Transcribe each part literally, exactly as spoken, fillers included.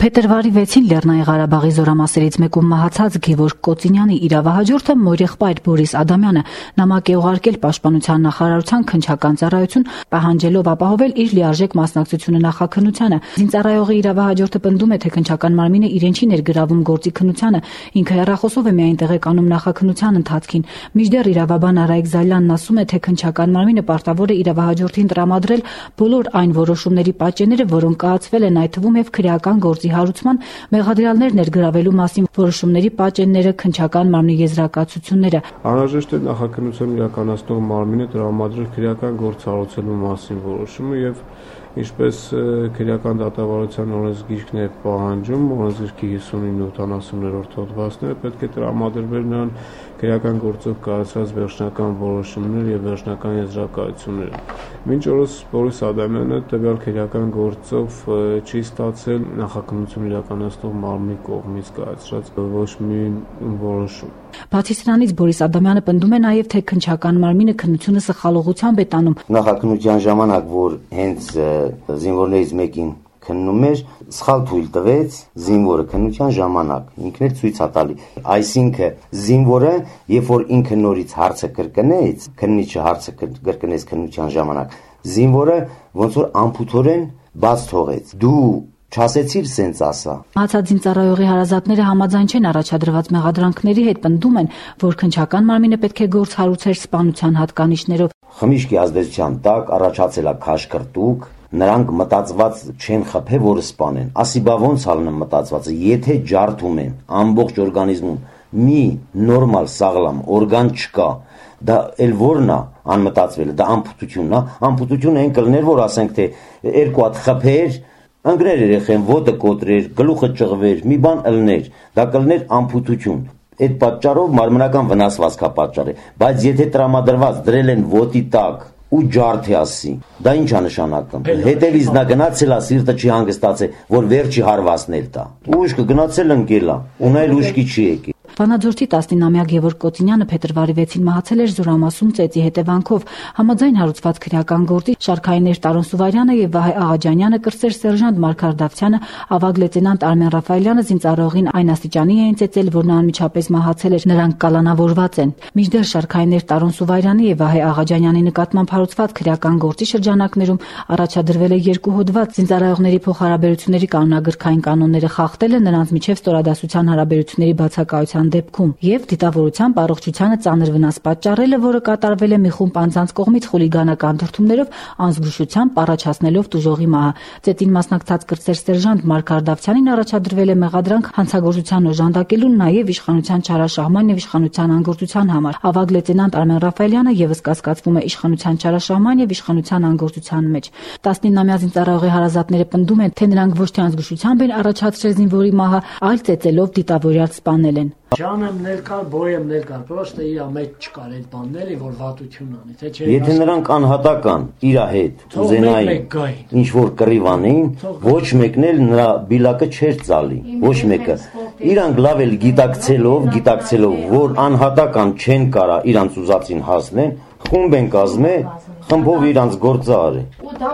Փետրվարի վեցին Լեռնային Ղարաբաղի զորամասերից մեկում մահացած Գևորգ Կոտինյանի իրավահաջորդը մորեղբայր Բորիս Ադամյանը նամակ է ուղարկել Պաշտպանության նախարարության քննչական ծառայություն, պահանջելով ապահովել իր լիարժեք մասնակցությունը նախաքննությանը։ Զինծառայողի իրավահաջորդը պնդում է, թե քննչական մարմինը իրեն չի ներգրավում գործի քննությանը, ինքը հեռախոսով է միայն տեղեկանում նախաքննության ընթացքին։ Մինչդեռ իրավաբան Արայիկ Զալյանն ասում է, թե քննչական մարմինը պարտավոր է իրավահաջորդին տրամադրել բոլոր այն որոշումների պատճենները, որոնք կայացվել են, այդ թվում եւ քրեական գործի հարուցման, մեղադրյալներ ներգրավելու մասին որոշումների պատճենները, քննչական մարմնի եզրակացությունները։ Անհրաժեշտ է նախաքննություն իրականացնող մարմինը տրամադրել քրեական գործ հարուցելու մասին որոշումը եւ ինչպես քրեական դատավարության օրենսգիրքն է պահանջում, օրենսգիրքի հիսունինը ութանասուններորդ հոդվածները պետք է տրամադրվել նրան քրեական գործով կայացած վերջնական որոշումներ եւ վերջնական եզրակացությունները։ Մինչ օրս Բորիս Ադամյանը տվյալ քրեական գործով չի ստացել նախաքննություն իրականացնող մարմնի կողմից կայացրած ոչ մի որոշում։ Բացի սրանից Բորիս Ադամյանը պնդում է նաև, թե քննչական մարմինը քննությունը սխալողությամբ է տանում։ Նախաքննության ժամանակ, որ հենց զինվորներից մեկին քննում էր, սխալ թույլ տվեց զինվորը քննության ժամանակ, ինքն էլ ցույց է տալի։ Այսինքն զինվորը, երբ որ ինքը նորից հարցը կրկնեց, քննիչը հարցը կրկնեց քննության ժամանակ, զինվորը ոնց որ անփութորեն բաց թողեց։ Դու չասեցիր սենց ասա։ Մահացած զինծառայողի հարազատները համաձայն չեն առաջադրված մեղադրանքների հետ, պնդում են, որ քննչական մարմինը պետք է գործ հարուցեր սպանության հատկանիշներով։ Խմիչքի ազդեցության տակ առաջացել է քաշքրտուկ, նրանք մտածված չեն խփե, որը սպանեն։ Ասի բա ոնց ալնեմ մտածվածը, եթե ջարդում են ամբողջ օրգանիզմում մի նորմալ սաղլամ օրգան չկա, դա էլ որն է անմտածվելը, դա անփութությունն է, անփութությունը այն կլներ, որ ասենք թե երկու հատ խփեր, ընկներ երեխեն, ոտը կոտրեր, գլուխը ճղվեր, մի բան ըլներ, դա կլներ անփութություն։ Այդ պատճառով մարմնական վնասվածքա պատճառ է, բայց եթե տրամադրված դրել են ոտի տակ ու ջարդի ասի, դա ինչ է նշանակում։ Հետևից նա գնացել է, սիրտը չի հանգստացել, որ վերջի հարվածն էլ տա։ Ուշքը գնացել ընկել է, ու նա էլ ուշքի չի եկել։ Վանաձորցի տասնինամյա Գևորգ Կոտինյանը փետրվարի վեցին մահացել էր զորամասում ծեծի հետևանքով։ Համաձայն հարուցված քրեական գործի շարքայիններ Տարոն Սուվարյանը եւ Վահե Աղաջանյանը, կրտսեր սերժանտ Մարգար Դավթյանը, ավագ լեյտենանտ Արմեն Ռաֆայելյանը զինծառայողին այն աստիճանի էին ծեծել, որ նա անմիջապես մահացել էր, նրանք կալանավորված են։ Մինչդեռ շարքայիններ Տարոն Սուվարյանի եւ Վահե Աղաջանյանի նկատմամբ հարուցված քրեական գործի շրջանակներում առաջադրվել է երկու հոդված զինծառայողների փոխհարաբերությունների կանոնագրքային կանոնները խախտելը, նրանց միջև ստորադասության հարաբերությունների բացակայության դեպքում եւ դիտավորությամբ առողջությանը ծանր վնաս պատճառելը, որը կատարվել է մի խումբ անձանց կողմից խուլիգանական դրդումներով, անզգուշությամբ առաջացնելով տուժողի մահը։ Ծեծին մասնակցած կրտսեր սերժանտ Մարգար Դավթյանին առաջադրվել է մեղադրանք հանցագործության օժանդակելու, նաեւ իշխանության չարաշահման եւ իշխանության անգործության համար։ Ավագ լեյտենանտ Արմեն Ռաֆայելյանը եւս կասկածվում է իշխանության չարաշահման եւ իշխանության անգործության մեջ։ տասնինամյա զինծառայողի հարազատները պնդում են, թե նրանք ոչ թե անզգուշությամբ են առաջացրել զինվորի մահը, այլ ծեծելով դիտավորյալ սպանել են։ Ջանեմ ներկար, բոյեմ ներկար, պրոստը իր մեջ չկար այդ բանն էլի, որ վատություն անի, թե չէ։ Եթե նրանք անհատական իր հետ ուզենային ինչ որ կռիվ անեին, ոչ մեկն էլ նրա բիլակը չէր ծալի, ոչ մեկը։ Իրանք լավ էլ գիտակցելով, գիտակցելով, որ անհատական չեն կարա իրանց ուզածին հասնեն, խումբ են կազմել, խմբով իրանց գործը արի։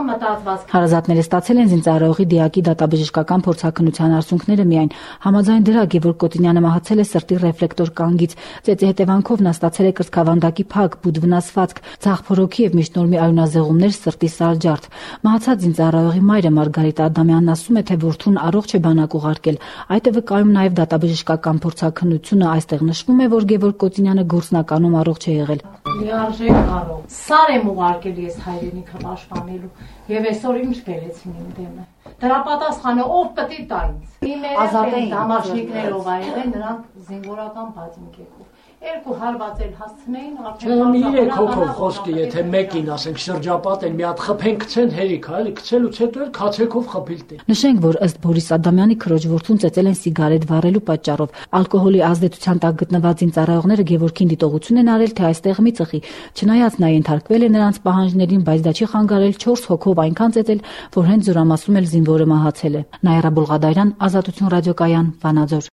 Հարազատները ստացել են զինծառայողի դիակի դատաբժշկական փորձաքննության արդյունքները միայն։ Համաձայն դրա Գևորգ Կոտինյանը մահացել է սրտի ռեֆլեկտոր կանգից։ Ծեծի հետևանքով նա ստացել է կրծքավանդակի փակ, բուդ վնասվածք, ցախ փորոքի եւ միշտորմի արյունազեղումներ, սրտի սալջարդ։ Մահացած զինծառայողի մայրը Մարգարիտ Ադամյանն ասում է, թե որդուն առողջ է բանակ ուղարկել։ Այդ է վկայում նաեւ դատաբժշկական փորձաքննությունը, այստեղ նշվում է, որ Գևորգ Կոտինյանը գործնականում առողջ է եղել։ Լիարժեք առողջ։ Սար եմ ուղարկել ես հայրենիքը պաշտպանելու եւ այսօր ինչ բերեցին իմ դեմը։ Դրա պատասխանը ով պետք է տա ինձ։ Իմ դամաշնիկներով ա եղել, նրանք զինվորական բաժնկեքով։ Երկու հարված էլ հասցնեին արդեն։ Չէ, մի երեք հոգով խոսքի, եթե մեկին ասենք շրջապատեն, մի հատ խփեն գցեն հերիքա, էլի գցելուց հետո էլ քացեքով խփիլ տեն։ Նշենք, որ ըստ Բորիս Ադամյանի քրոջ որդուն ծեծել են սիգարետ վառելու պատճառով։ Ալկոհոլի ազդեցության տակ գտնված զինծառայողները Գևորգին դիտողություն են արել, թե այստեղ մի ծխի։ Չնայած նա ենթարկվել է նրանց պահանջներին, բայց դա չի խանգարել չորս հոգով այնքան ծեծել, որ հենց զորամասում էլ զինվորը մահացել է։ Նաիրա Բուլղադարյան, Ազատություն ռադիոկայան, Վանաձոր։